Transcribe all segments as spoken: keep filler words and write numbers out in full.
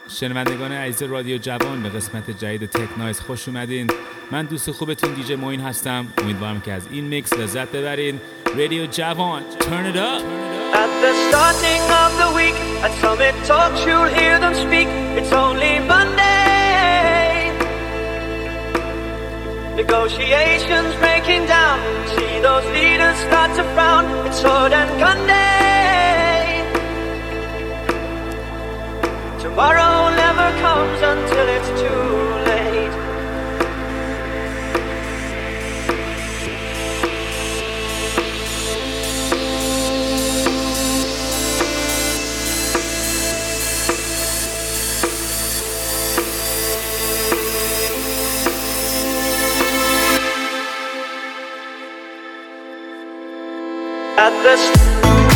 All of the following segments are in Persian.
شنوندگان عزیز رادیو جوان به قسمت جدید تک نایز خوش اومدین. من دوست خوبتون دیجی موین هستم. امیدوارم که از این میکس لذت ببرین. رادیو جوان Turn it up. At the starting of the week at Summit Talks you'll hear them speak. It's only Monday. Negotiations breaking down. See those leaders start to frown. It's sword and gun day. Tomorrow never comes until it's too late. At the st-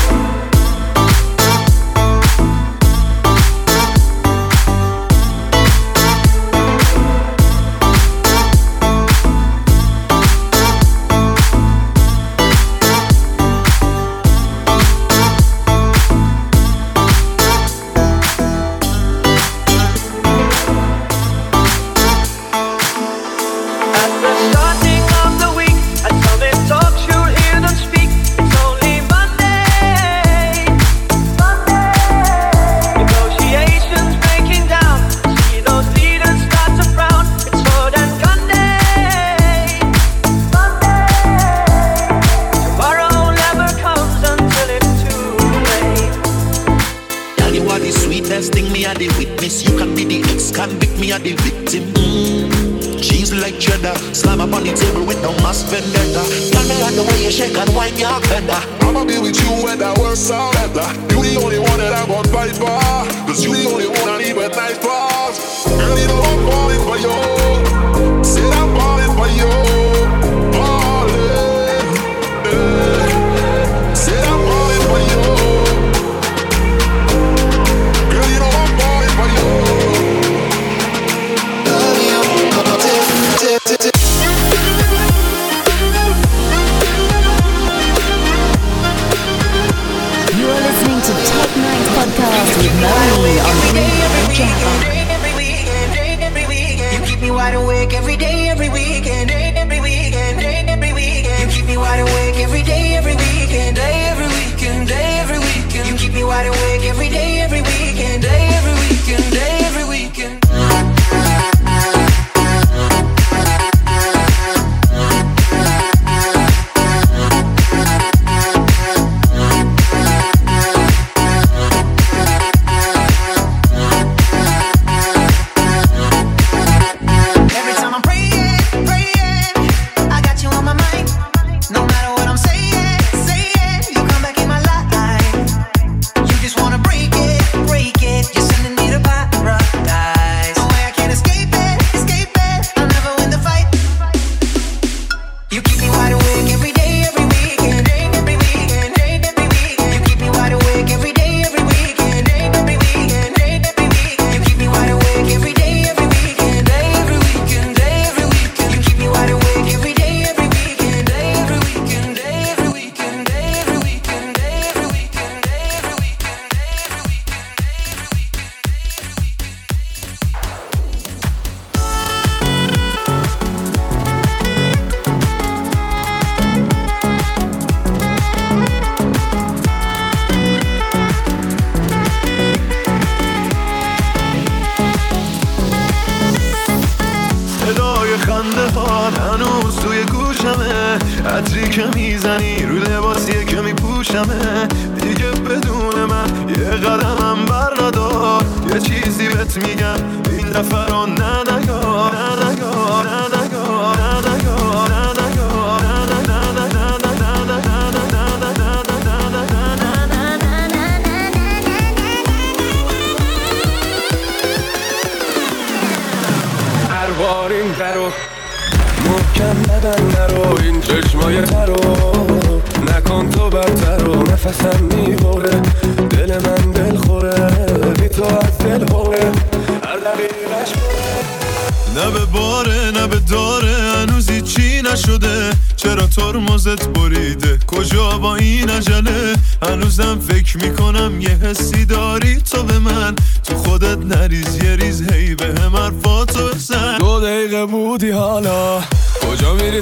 نه به باره نه به داره هنوزی چی نشده، چرا ترمزت بریده کجا با این عجله، هنوزم فکر میکنم یه حسی داری تو به من، تو خودت نریز یه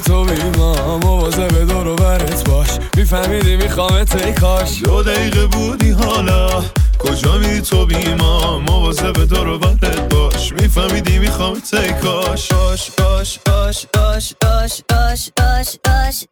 تو بیمام مواظب دور و برت باش میفهمیدی میخوامت ای کاش دو دقیقه بودی حالا کجا میری تو بیمام مواظب دور و برت باش میفهمیدی میخوامت ای کاش باش باش باش باش باش باش باش باش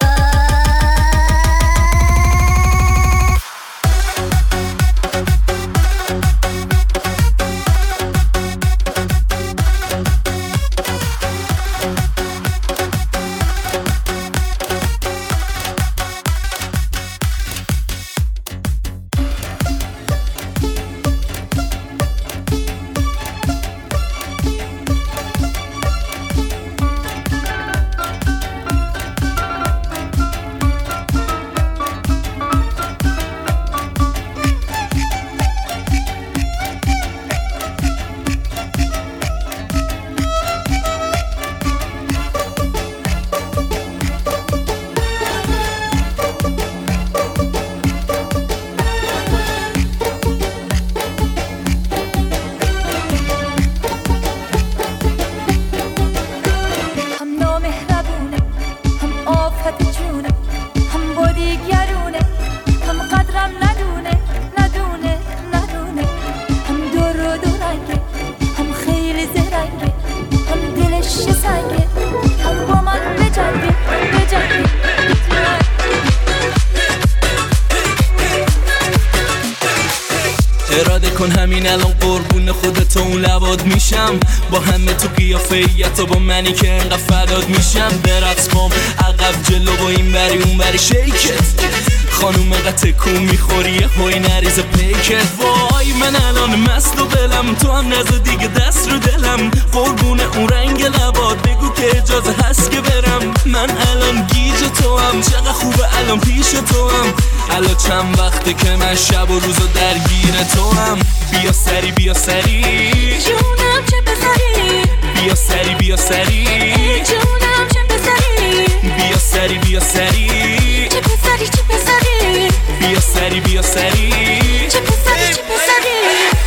اراده کن همین الان قربون خودت و اون لباد میشم با همه تو قیافه‌یت و با منی که انقدر فداد میشم برقص بام عقب جلو با این بری اون بری شیکت خانوم انقدر تکون میخوری یه هوی نریز پیکت وای من الان مست و دلم تو هم نزد دیگه دست رو دلم قربون اون رنگ لباد بگو که اجازه هست که برم من الان گیج تو هم چقدر خوبه الان پیش تو هم الان چند وقته که من شب و روزو درگیر تو هم بیا سری بیا سری جونم چه بسری بیا سری بیا سری جونم چه بسری بیا سری بیا سری چه بسری چه بسری بیا سری بیا سری چه بسری چه بسری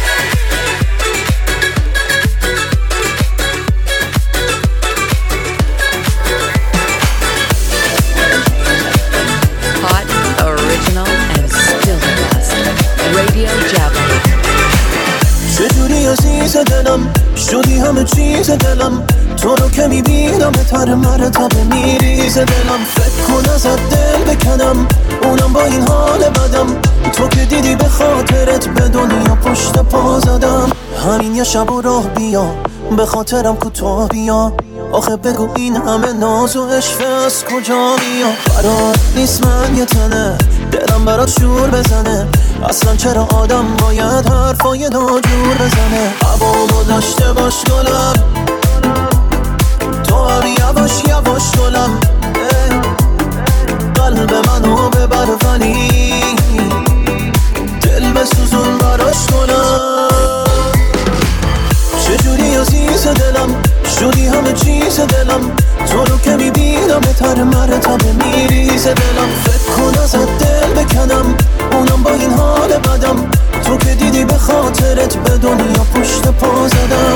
Hot, original, and still the best. Radio Java. چجوری عزیز دلم شدی همه چیز دلم تو رو که میبینم تر مرتبه میریز دلم فکر کن ازت دل بکنم اونم با این حال بدم تو که دیدی به خاطرت به دنیا پشت پا زدم همین یه شب و راه بیا به خاطرم کوتاه بیا آخه بگو این همه ناز و عشق از کجا میاد قرار نیست من یه تنه دلم برات شور بزنه اصلا چرا آدم باید حرفای ناجور بزنه عوامو داشته باش گلم تو هم یواش یواش گلم قلب منو ببر ولی دل بسوزون براش گلم چجوری عزیز دلم شدی همه چیز دلم تو رو که میبینم تر مرتبه میریز دلم فکر کن ازت دل بکنم اونم با این حال بدم تو که دیدی به خاطرت به دنیا پشت پا زدم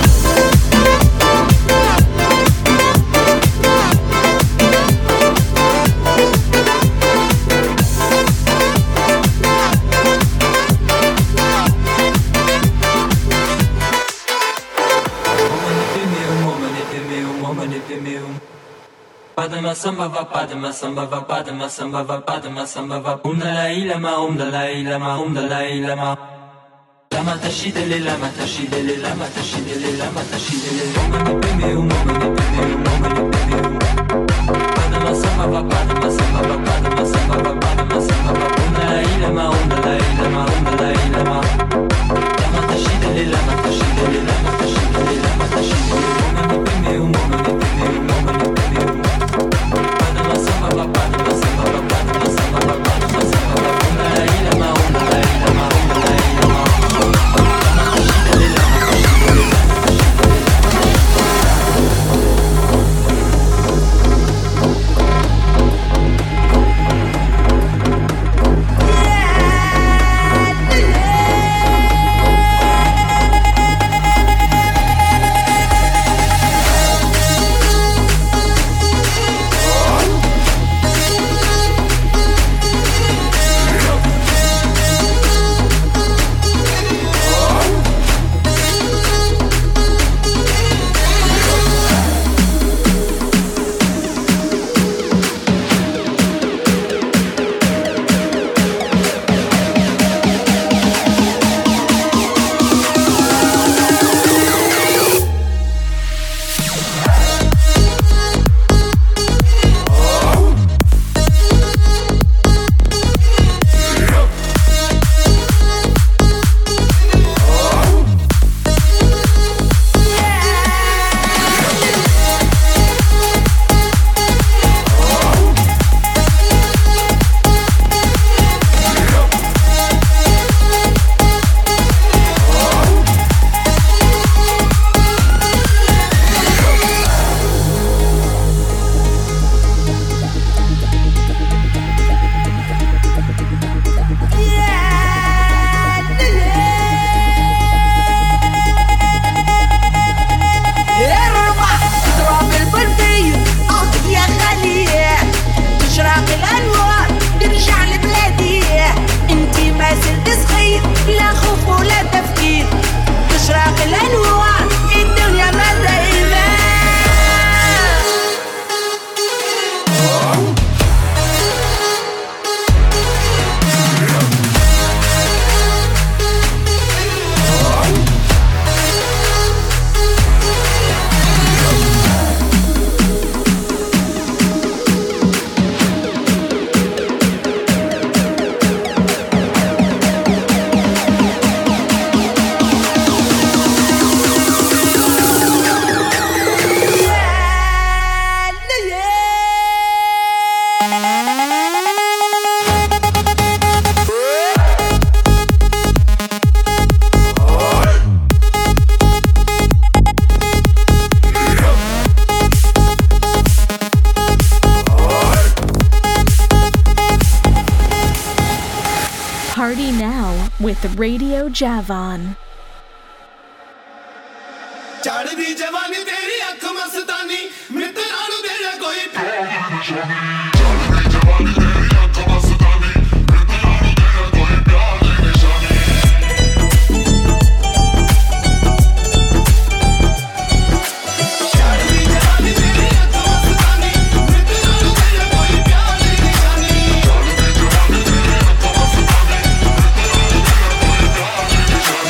Padma sambhava padma sambhava padma sambhava padma sambhava um la ilama um la ilama um la ilama lama tashid li lama tashid li lama tashid li lama tashid li lama bimi um bimi um bimi padma sambhava padma sambhava padma sambhava padma sambhava um la ilama um la ilama um la ilama lama tashid li lama tashid li lama tashid li lama tashid li lama bimi um bimi um Yeah. خوف ولا تفكير تشرق الأنوار الدنيا ما دايما Party now with Radio Javon. चढ़दी जवानी तेरी अख मस्तानी मित्रा नु तेरा कोई चढ़दी जवानी तेरी अख मस्तानी मित्रा नु तेरा कोई प्यार दी निशानी चढ़दी जवानी तेरी अख मस्तानी मित्रा नु तेरा कोई प्यार दी निशानी चढ़दी जवानी तेरी अख मस्तानी मित्रा नु तेरा कोई प्यार दी निशानी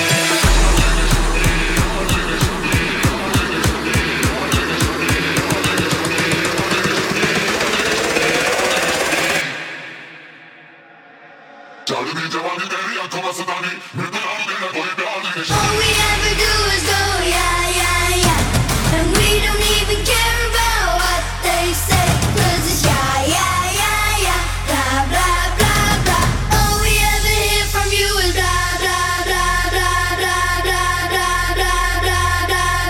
All we ever do is go, yeah, yeah, yeah. And we don't even care about what they say. Cause it's yeah, yeah, yeah, yeah. Blah, blah, blah, blah. All we ever hear from you is blah, blah, blah, blah, blah, blah, blah, blah, blah, blah,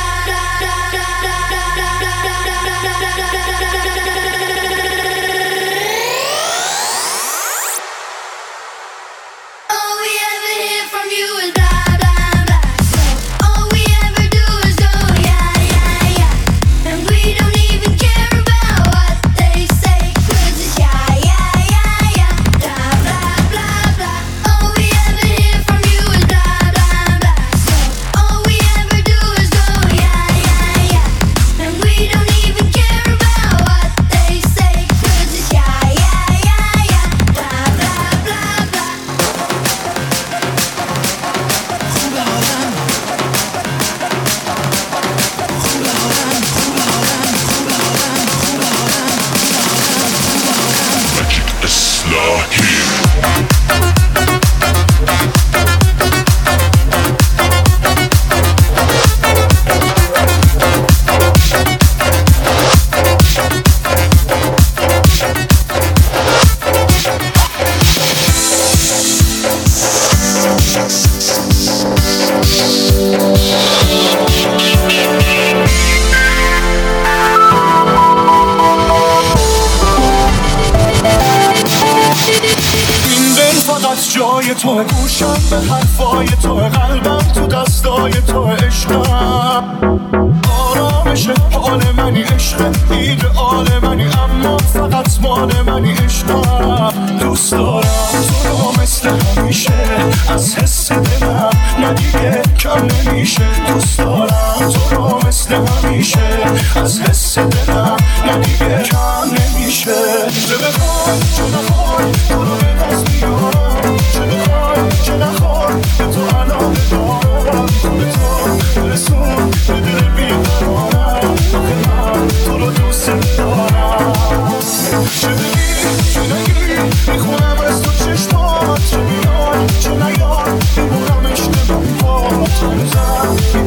all we ever hear from you is blah. جای تو گوشم به حرفای تو قلبم تو دستای تو عشقم آرامش حال منی عشق ایدئال منی اما فقط مال منی عشقم دوست دارم تو رو مثل همیشه از حس دلم ندیگه کم نمیشه دوست دارم تو رو مثل همیشه از حس دلم ندیگه کم نمیشه چه بخوای چه نخوای تو رو به دست میارم چه بخوای چه نخوای به تو الان بدارم تو به تو برسون به دل بیقرارم آخه من تو رو دوست دارم چه بگی چه نگی میخونم از تو چشمات چه بیاد چه نیاد بمونم اشتباه با تو هنوزم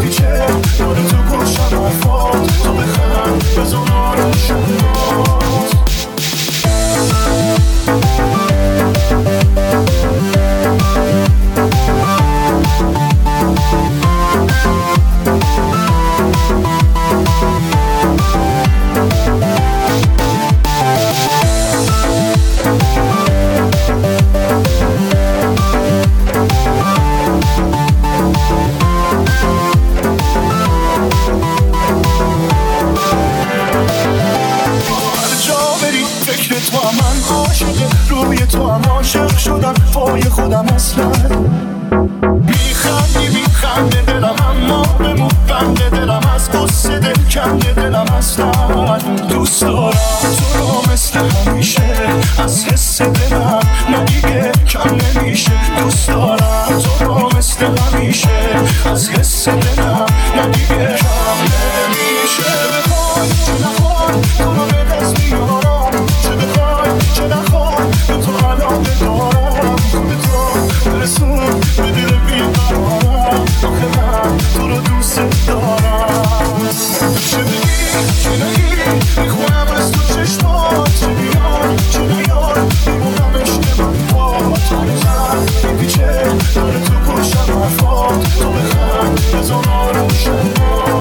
نزن. دوست دارم تو رو مثل همیشه، از حس دلم نه دیگه کم نمیشه. دوست دارم تو رو مثل همیشه، از حس دلم نه دیگه کم نمیشه. بخوای چه نخوای تو رو به دست بیارم، چه بخوای چه نخوای به تو علاقه دارم. تو به تو برسون به دل بیقرارم، آخه من تو رو دوست دارم. چه بگی چه نگی میخونم از تو چشمات، چه بیار چه نیار میمونم عشق من با تو بزن میپیچه داره تو پشتم حرفات. تو بخند بزن آروشم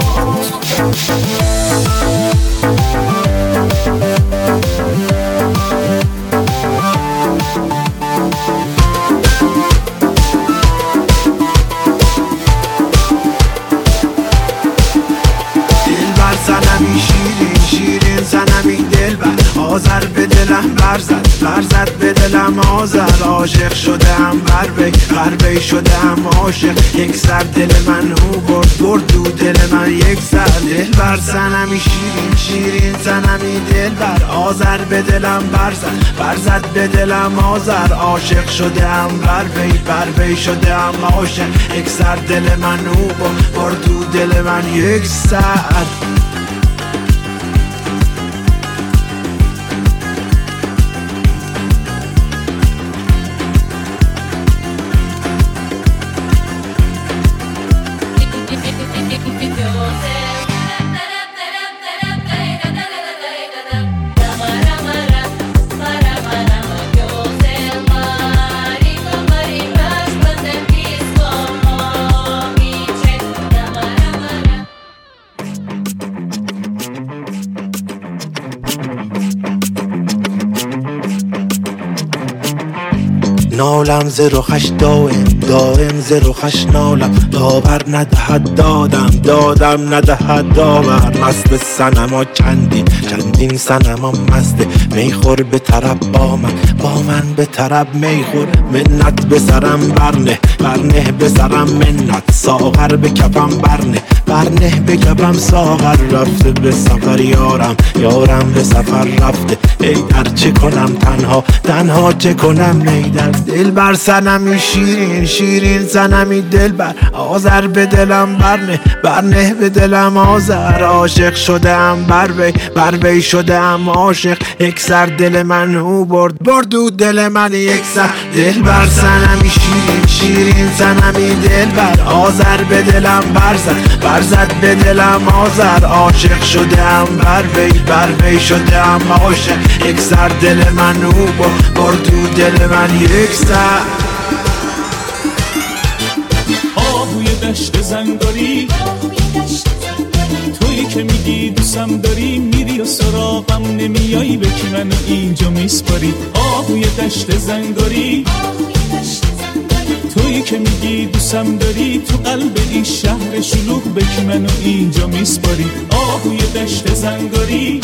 دلبر زنمی شیرین شیرین زنمی دلبر، آذر به دلم برزد برزد به دلم آذر. عاشق شدم غربی غربی شدم عاشق، یک سر دل من او برد برد دو دل من یک سر. دلبر زنمی شیرین شیرین زنمی دلبر، آذر به دلم برزد برزد به دلم آذر. عاشق شدم غربی غربی شدم عاشق، یک سر دل من او برد برد دو دل من یک سر. نالم ز رخش دائم دائم ز رخش نالم، داور ندهد دادم دادم ندهد داور. مست صنما چندین چندین صنما مسته، میخور به طرب با من با من به طرب میخور. منت به سرم برنه برنه به سرم منت، ساغر به کفم برنه برنه به کفم ساغر. رفته به سفر یارم یارم به سفر رفته، ای در چه کنم تنها تنها چه کنم نیدر. دل بر صنمی شیرین شیرین صنمی دلبر، آذر به دلم برنه برنه به دلم آذر. عاشق شدم بر وی بر وی شدم عاشق، یک سر دل من او برد برد دو دل من یک سر. دل بر صنمی شیرین شیرین صنمی دلبر، آذر به دلم برزد برزد به دلم آذر. عاشق شدم بر وی بر وی شدم عاشق، یک سر دل من او برد برد دو دل من یک سر. آهوی دشت زنگاری تویی که میگی دوستم داری، میری و سراغم نمیایی به کی منو اینجا میسپاری. آهوی دشت زنگاری تویی که میگی دوستم داری، تو قلب این شهر شلوغ به کی منو اینجا میسپاری. آهوی دشت زنگاری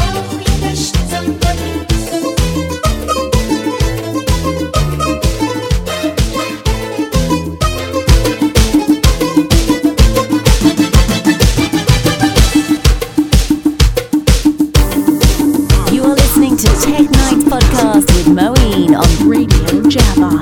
To Tech Night Podcast with Moeen on Radio Javon.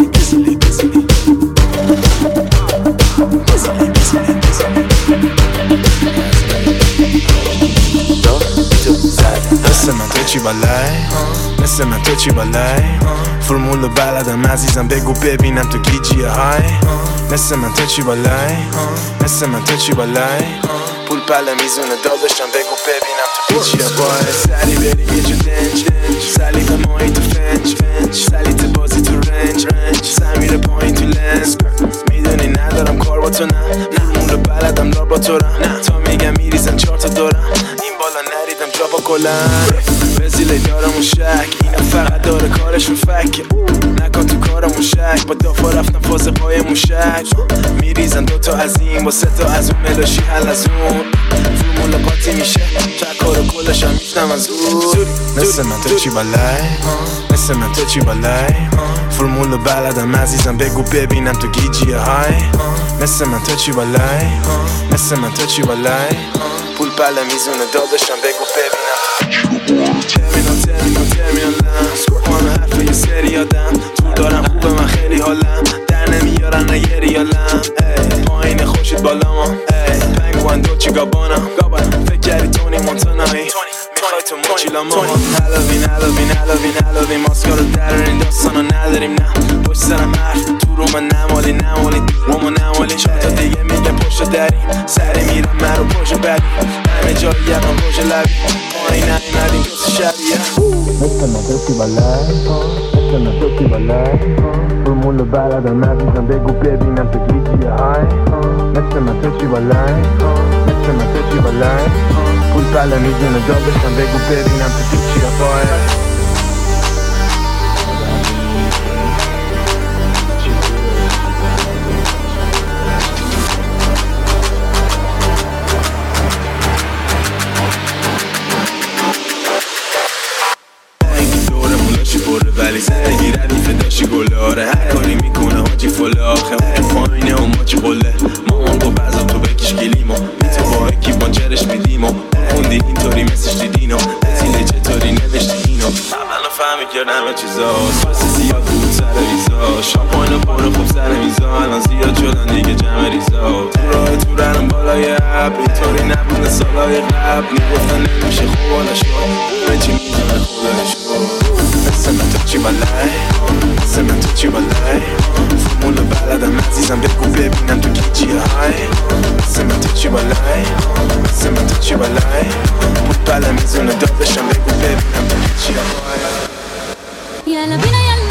مثل من تو چی بالای مثل من تو چی بالای، فرمول بلدم عزیزم بگو ببینم تو گیجیه های. مثل من تو چی بالای مثل من تو چی بالای، پول پله میزونه داداشم بگو ببینم تو پیچیه بای. سری بریم یه جو دنج دنج، سلی به مایی تو فنج فنج، سلی تو بازی تو رنج رنج، سمیر پایین تو لنز. میدونی ندارم کار با تو نه نه، اون رو بلدم لار با تو رم نه، تا میگم میریزم چهار تا دورم، این بالا نریدم جا با کلن. رزیله دارمون شک اینا فقط داره کارشون فکه، نکن تو کارمون شک با دافا رفتم فاز پای موشک. میریزن دوتا از این با سه تا از اون ملاشی حل از اون، فرمول قاطی میشه تکار و کلش هم میشنم از اون. مثل من تو چی بالای مثل من تو چی بالای، فرمول بلدم عزیزم بگو ببینم تو گیجیه های. مثل من تو چی بالای مثل من تو چی بالای، پول بله میزونه داداشم بگو ببینم ترمینال ترمینال ترمینالم سکوان حرف یه سری آدم تو دارم خوبه من خیلی حالم در نمیارن نه یه ریالم پایین خوشید بالام پنگوان دوچی گابانم فکر کردی تونی مونتانایی میخوای تو موچیلاما حلاوین حلاوین حلاوین حلاوین ماسکارو درارین داستانو نداریم نه پشت سرم حرف تو رو من نمالی نمالی رومو نمالی چند تا دیگه میگه پشت دریم سری میرم من رو پشت بدیم همه جایی یقم پشت لبی پایین نیمدیم کسی شبیه مثل من دوکی بالای مثل من دوکی بالای فرمولو بلدم عزیزم بگو ببینم تو گیجی های مثل من تو چی بالای مثل من تو چی بالای پول بله میزونه جا بشم بگو ببینم تو چی های ولی زندگی ردیفه داشتی گلاره هر کاری میکنه حاجی فلاخه اون پایینه و ما چی قله مامان با بعضا تو بکش گلیمو میتو با اکی بانجرش میدیمو خوندی اینطوری مسیش دیدینو زیله چطوری نوشتی اینو اولا فهمی کردم چیزا ساسی زیاد بود سر ریزا شامپاین پارو خوب سر میزا الان زیاد شدن دیگه جمع ریزا تو راه تو رنم بالای عب اینطوری نبونه سالای قبل میگفتن نمیشه خوب حالا شد همه چی میزنه خودش مثل من تو چی بالای مثل من تو چی بالای فرمولو بلدم عزیزم بگو ببینم تو گیجی های مثل من تو چی بالای مثل من تو چی بالای بود بله میزونه داداشم بگو ببینم تو گیجی های یالا بینا یالا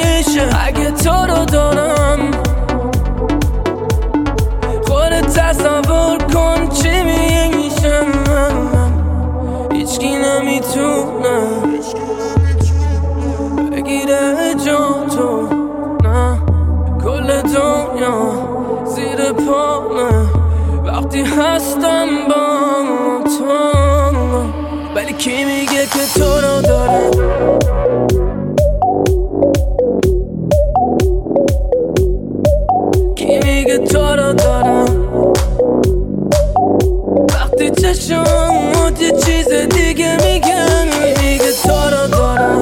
تو رو دارم خودت تصور دنیا زیر پامه وقتی هستم با تو، ولی کی میگه که تو رو داره؟ کی میگه تو رو دارم؟ وقتی چشمات یه چیز دیگه میگن، میگه تو رو دارم.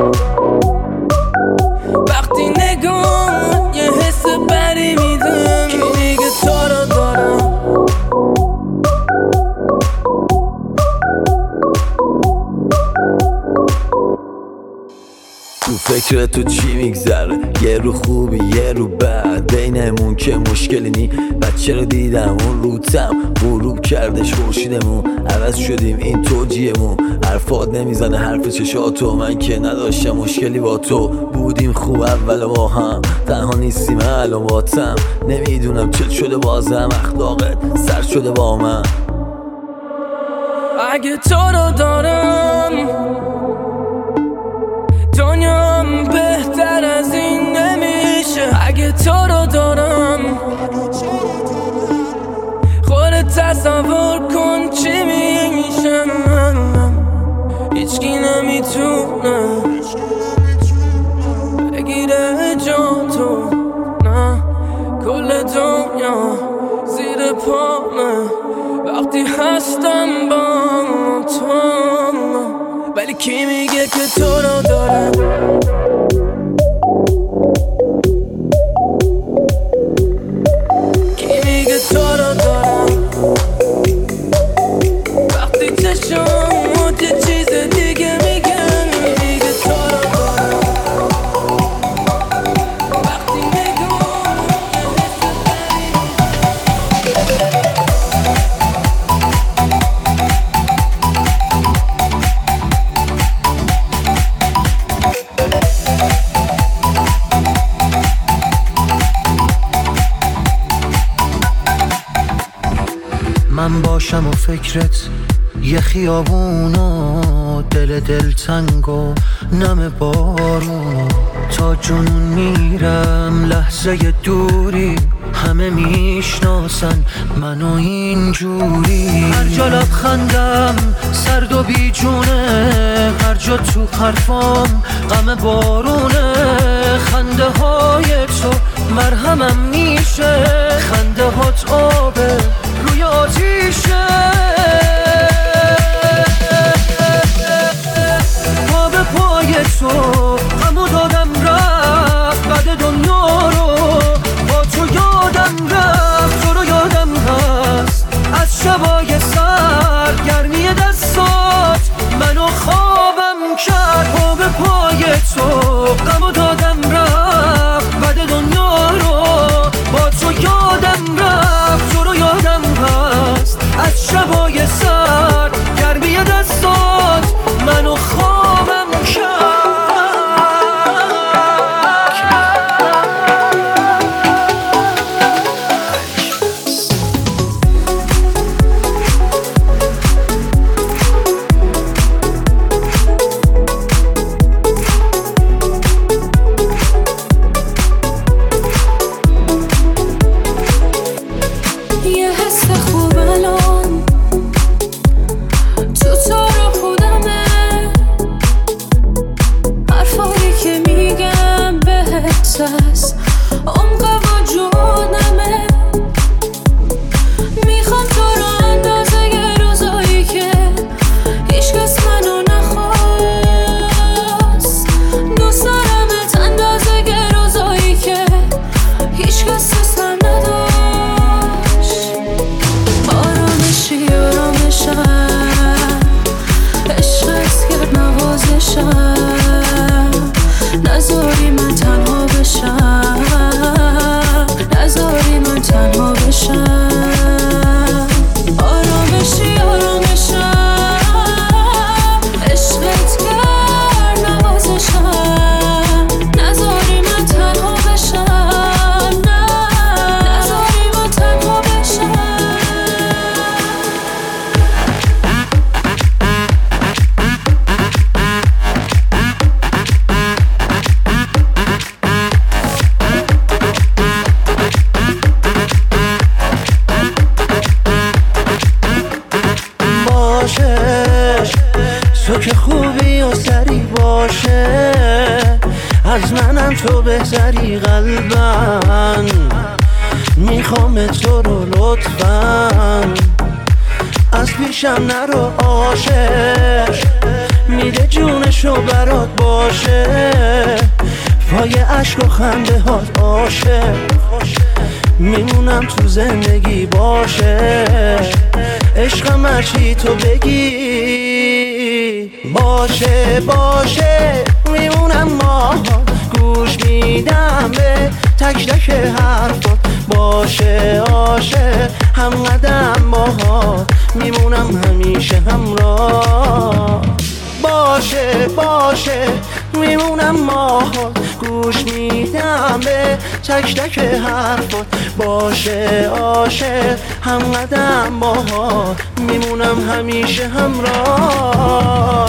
وقتی نگاه یه حس بری میدن، کی میگه تو رو دارم؟ تو فکر تو چی میگذره؟ یه رو خوبی یه رو بد، بینمون که مشکلی نی. بچه رو دیدم اون روتم غروب کردش خورشیدمون، عوض شدیم این توجیهمون. حرفات نمیزنه حرف چشاتو، من که نداشتم مشکلی با تو. بودیم خوب اول با هم، تنها نیستیم الان باتم. نمیدونم چت شده بازم، اخلاقت سر شده با من. اگه تو رو دارم دنیام بهتر از این نمیشه. اگه تو رو دارم خودت تصور کن چی میشه. هیچکی نمیتونه بگیره جا تو، نه کل دنیا زیر پامه وقتی هستم با تو، ولی کی میگه که تو رو داره؟ کی میگه تو رو داره؟ وقتی چشمات یه چیز دیگه میگن، میگه تو رو داره. وقتی نگاه من باشم و فکرت یه خیابون و دل دل تنگ و نم بارون، تا جنون میرم لحظه دوری. همه میشناسن منو اینجوری، هر جا لبخندم سرد و بیجونه، هر جا تو حرفام غم بارونه. خنده های تو مرهمم میشه، خنده هات آبه روی آتیشه. پا به پای تو غمو دادم رفت، بعد دنیا رو با تو یادم رفت. تو رو یادم هست از شبای سرد، گرمی دستات منو خوابم کرد. پا به پای تو غمو دادم رفت، بعد دنیا رو با تو یادم رفت. تو رو یادم هست از شبای سرد، گرمی دستات منو خوابم کرد. یه حس خوب الان تو تو رو توی تو بهتری قلبن، میخوام تو رو لطفاً، از پیشم نرو عاشق، میده جونشو برات باشه، پای عشق و خنده هات عاشق، میمونم تو زندگی باشه، عشقم هرچی تو بگی باشه باشه، میمونم ما گوش میدم به تک تک حرفات، باشه عاشق هم قدم باهات، میمونم همیشه همراه، باشه باشه میمونم ماهات، گوش میدم به تک تک حرفات، باشه عاشق هم قدم باهات، میمونم همیشه همراه.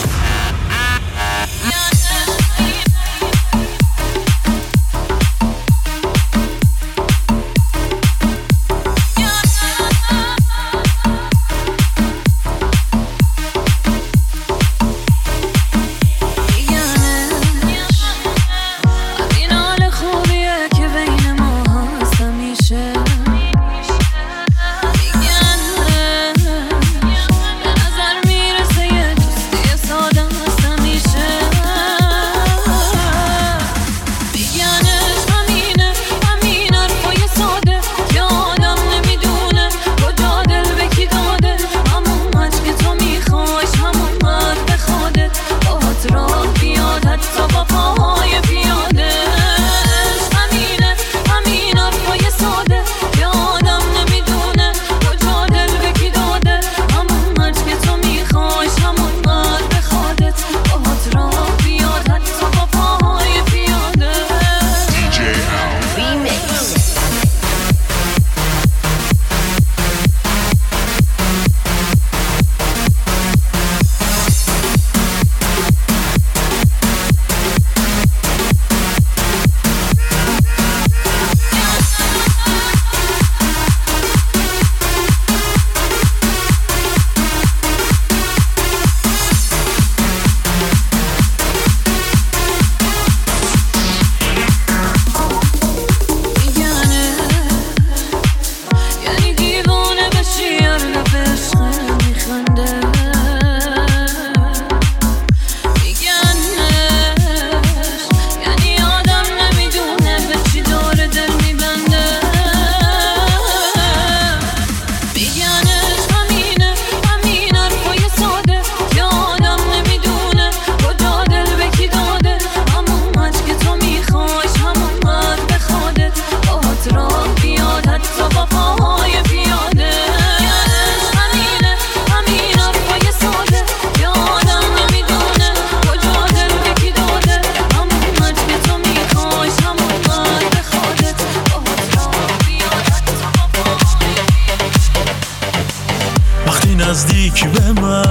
نزدیک به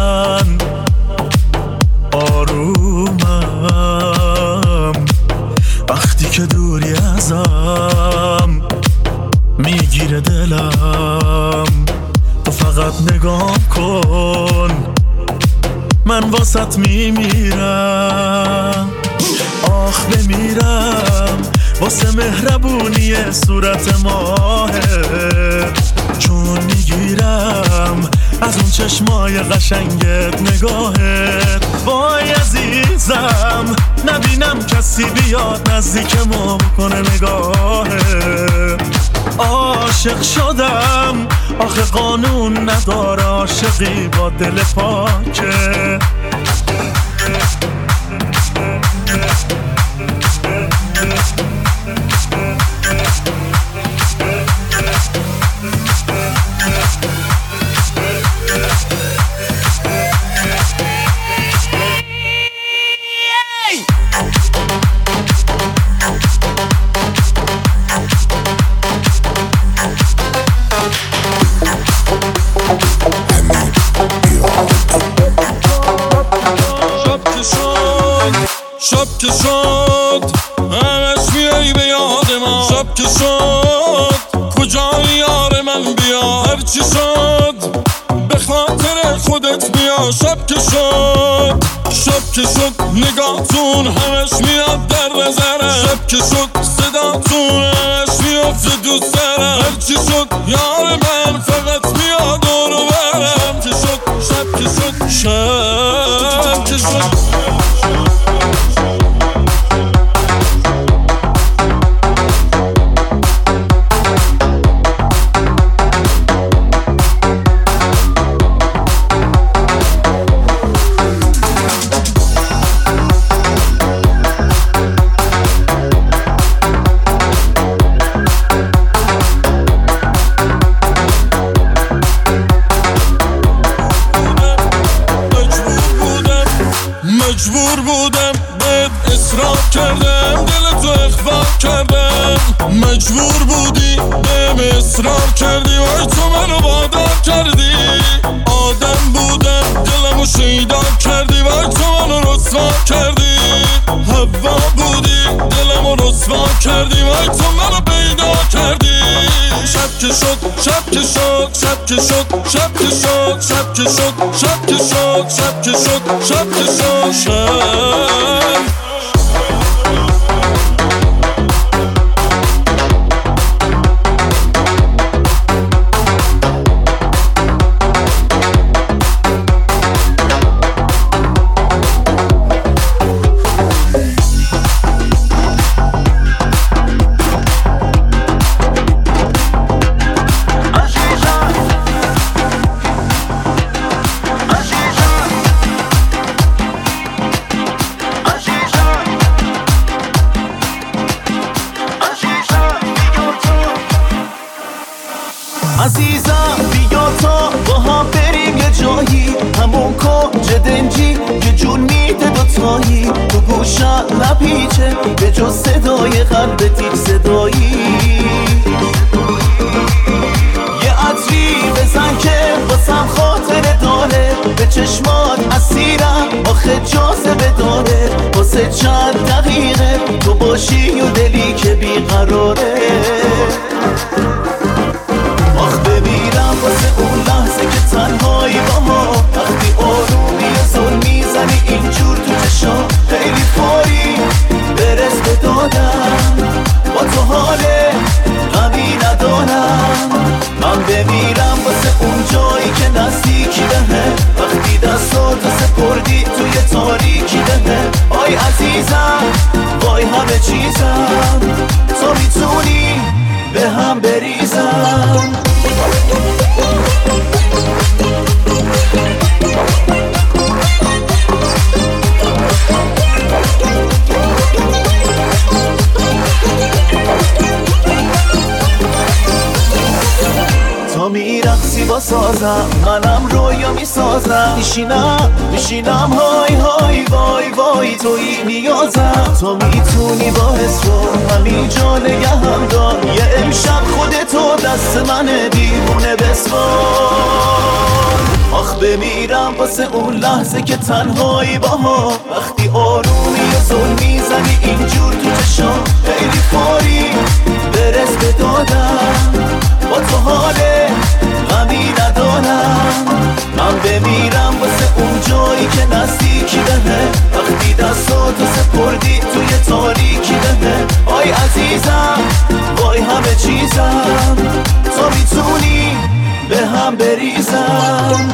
من آرومم، وقتی که دوری ازم میگیره دلم، تو فقط نگاه کن من واسط میمیرم، آخ بمیرم واسه مهربونی صورت ماهه، چون میگیرم از اون چشمای قشنگت نگاهت، وای عزیزم نبینم کسی بیاد نزدیکمو کنه نگاهت، عاشق شدم آخه قانون نداره عاشقی با دل پاکه، شب که شد همش میای به یاد من، شب که شد کجای یار من بیا، هرچی شد به خاطر خودت بیا، شب که شد شب که شد نگاهتون همش میاد در نظرم شب که شد صداتون همش میافته دوست دارم هرچی شد یار من فقط میاد دور و برم شب که شد شب که شد شب که شد مجبور بودم بهت اصرار کردم دل تو اخفا کردم مجبور بودی بهم اصرار کردی وای تو منو وادار کردی آدم بودم دلمو شیدا کردی وای تو منو رسوا کردی هوا بودی دلمو رسوا کردی وای تو منو پیدا کردی شب که شد شب که شد شب که شد شب که شد شب که شد شب که شد شب که شد شب که شد شب عزیزم بیا تا با هم بریم یه جایی همون کنج دنجی که جون میده دوتایی تو گوشم نپیچه به جز صدای قلب تیر صدایی یه عطری بزن که واسم خاطره داره به چشمات اسیرم آخه جاذبه داره واسه چند دقیقه تو باشی و دلی که بیقراره آخ بمیرم واسه اون لحظه که تنهایی با ما وقتی آرومی و زل میزنی اینجور تو چشا خیلی فوری برس به دادم با تو حال غمی ندارم من بمیرم واسه اون جایی که نزدیکی بهه وقتی دستاتو سپردی توی تاریکی بهه آی عزیزم وای همه چیزم تو میتونی به هم بریزم تا میرقصی با سازم منم رویا میسازم میشینم میشینم های های وای وای توی نیازم تو میتونی با حسو همین جا نگهم دار یه امشب خودتو دست منه دیوونه بسوار آخ بمیرم واسه اون لحظه که تنهایی با ما وقتی آرومی و زل میزنی اینجور تو چشام خیلی فوری برس به دادم با تو حال غمی ندارم من بمیرم واسه اون جایی که نزدیکی بهه وقتی دستاتو سپردی توی تاریکی بهه آی عزیزم وای همه چیزم تو میتونی به هم بریزم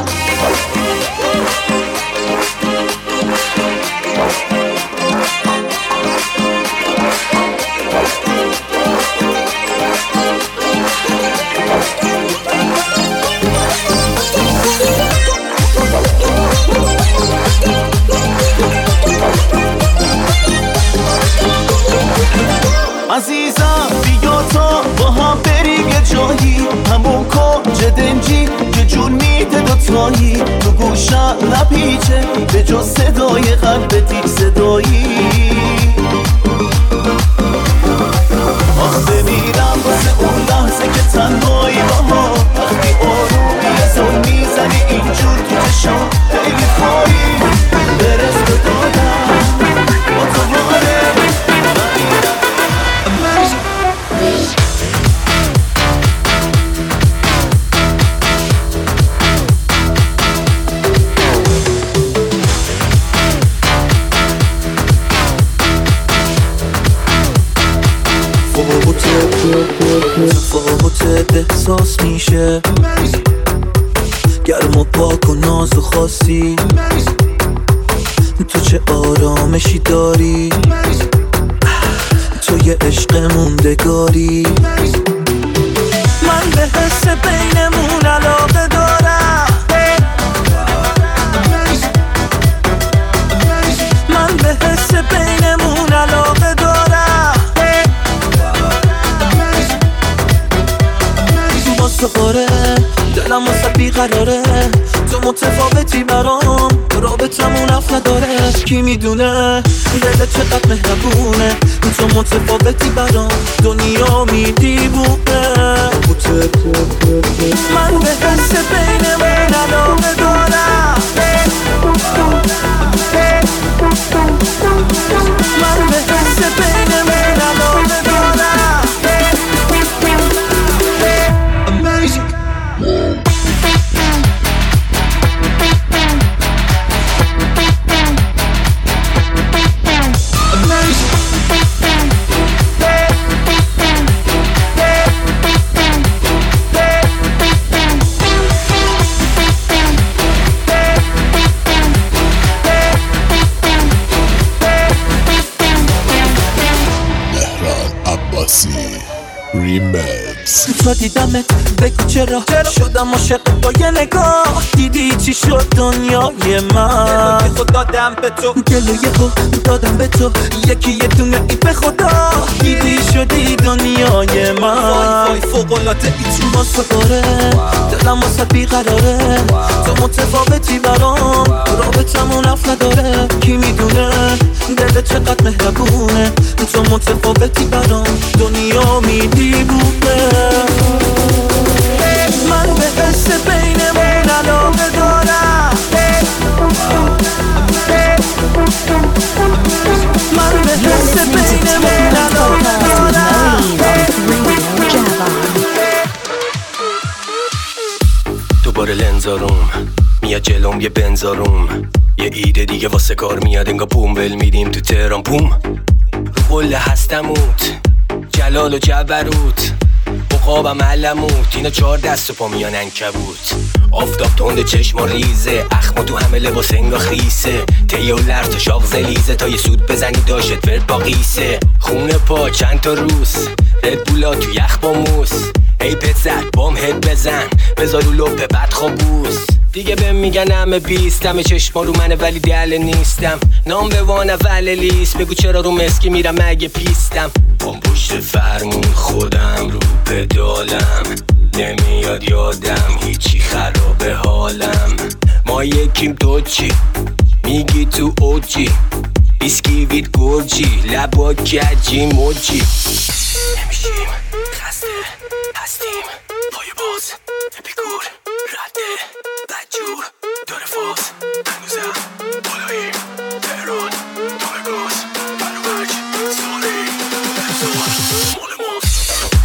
عزیزم بیا تا با هم بریم یه جایی همون کنج دنجی که جون میده دوتایی تو گوشم نپیچه به جز صدای قلب تیر صدایی آخ بمیرم واسه اون لحظه که تنهایی با ما وقتی آرومی زل میزنی اینجور تو چشام خیلی فوری برس به دادم با تو حاله تفاوت احساس میشه گرم و پاک و ناز و خاصی تو چه آرامشی داری تو یه عشق موندگاری من به حس بینمون علاقه دارم من به حس بینمون علاقه دارم واسه قاره دلم واسه بیقراره تو متفاوتی برام رابطمون اف نداره کی میدونه دلت چقدر مهربونه تو متفاوتی برام دنیا میدیبونه من به حس بینمون علاقه دارم من به حس بینمون علاقه دارم Amazing ریمکس تو دیدمت بگو چرا شدم عاشق با یه نگاه دیدی چی شد دنیای من دلو خود دادم به تو دلو یه خود دادم به تو یکی یه دونه ای به خدا دیدی شدی دنیای من وای وای فوقلاده ای تو واسه قاره دلم واسه بیقراره تو متفاوتی برام رابطمون اف نداره کی میدونه دلت چقدر مهربونه تو متفاوتی برام دنیا میدیبونه من به حس بینمون علاقه دارم من به حس بینمون علاقه دارم دوباره لنزاروم میاد جلوم یه بنزاروم یه ایده دیگه واسه کار میاد انگا بوم ول میدیم تو تهران بوم رو قله هستموت جلال و جبروت بقابم علموت اینا چهار دست و پا میان انکبوت آفتاب تند چشم و ریزه اخم تو همه لباس انگا خیسه تیه و لرت و شاق زلیزه تا یه سود بزنی داشت ورد با قیسه خونه پا چند تا روس ردبولا تو یخ با موس ای پسر بام هد بزن بذار رو لپه بد خوابوس دیگه بهم میگن همه بیست همه چشما رو منه ولی دل نیستم نام به وان اول لیست بگو چرا رو مسکی میرم مگه پیستم پام پشت فرمون خودم رو پدالم نمیاد یادم هیچی خرابه حالم ما یکیم تو چی میگی تو اوجی بیسکیویت گرجی لبا کجی موجی نمیشیم خسته هستیم پای باز اپیکور رده بدجور داره فاز هنوزم بالاییم تهران داره گاز برامج سالی بزار مال ماست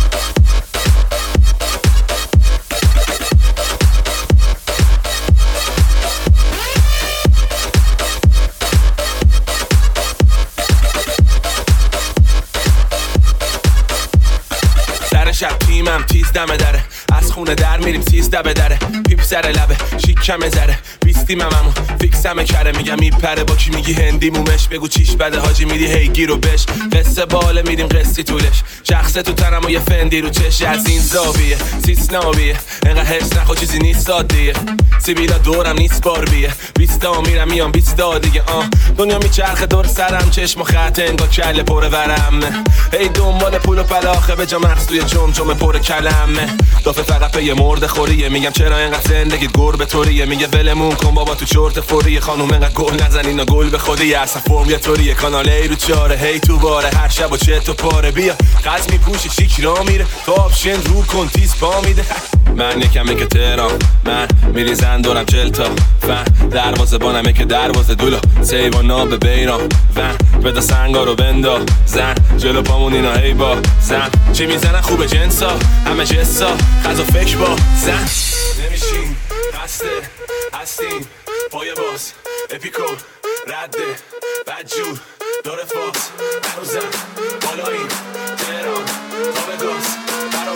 شب تیمم تیز دمه داره از خونه در میریم سیزده به دره پیپ سر لبه شیک کمه زره بیستیم هممون فیکس همه کره میگم میپره با کی میگی هندی مومش بگو چیش بده حاجی میدی هی گیرو بش قصه باله میدیم قصی طولش شخصه تو تنم و یه فندی رو چش از این زاویه سیس نابیه انقدر حرس نخوا چیزی نیست سادیه سیبیلا دورم نیست بار بیه بیستا میرم میام بیستا دیگه آه دنیا میچرخه دور سرم چشم و خط انگا کله پر ورم هی دنبال پول و پلاخه به جا مغز توی جمجمه پر کلمه دافه فقط به یه مرد خوریه میگم چرا اینقدر زندگیت گربه طوریه میگه ولمون کن بابا تو چرت فوریه خانوم اینقدر گل نزن اینا گل به خودی اصلا فرم یه طوریه کانال ای رو چاره هی تو باره هر شب و چه تو پاره بیا قز میپوشه شیک را میره تو آپشن رو کن تیز پا میده من یکمه که تهران من میریزن دورم چل تا فن دروازه بانمه که دروازه دولا سیوانا به بیران ون بدا سنگا رو بندا زن جلو پامون اینا هی با زن چی میزنن خوبه جنسا همه جسا خزا فکر با زن نمیشیم هسته هستیم پای باز اپیکو رده بدجور داره فاز هنوزم بالاییم تهران تا به گاز برا